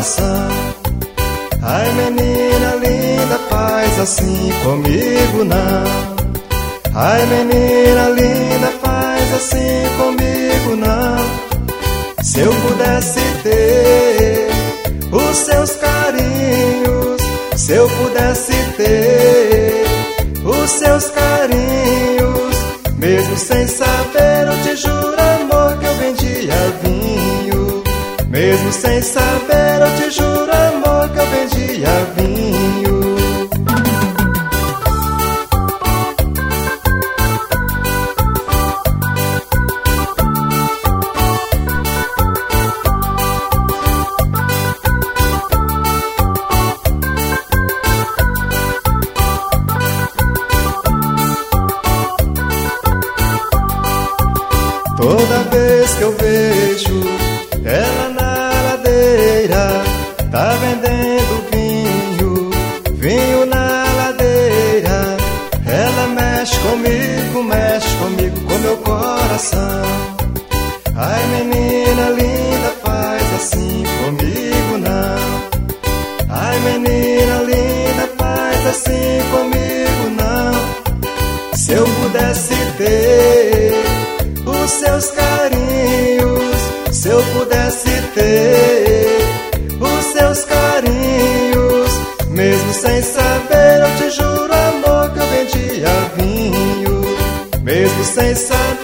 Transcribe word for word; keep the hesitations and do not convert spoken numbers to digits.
coração. Ai, menina linda, faz assim comigo não. Ai, menina linda, faz assim comigo não. Se eu pudesse ter os seus carinhos, se eu pudesse ter os seus carinhos, mesmo sem saber, eu te juro, amor, que eu vendia vinho. Mesmo sem saber, eu te juro, amor, que eu vendia vinho. Toda vez que eu vejo ela na ladeira, tá vendendo vinho, vinho na ladeira. Ela mexe comigo, mexe comigo com meu coração. Ai, menina linda, faz assim comigo não. Ai, menina linda, faz assim comigo não. Se eu pudesse ter os seus carinhos, se eu pudesse ter os seus carinhos, mesmo sem saber, eu te juro, amor, que eu vendia vinho. Mesmo sem saber,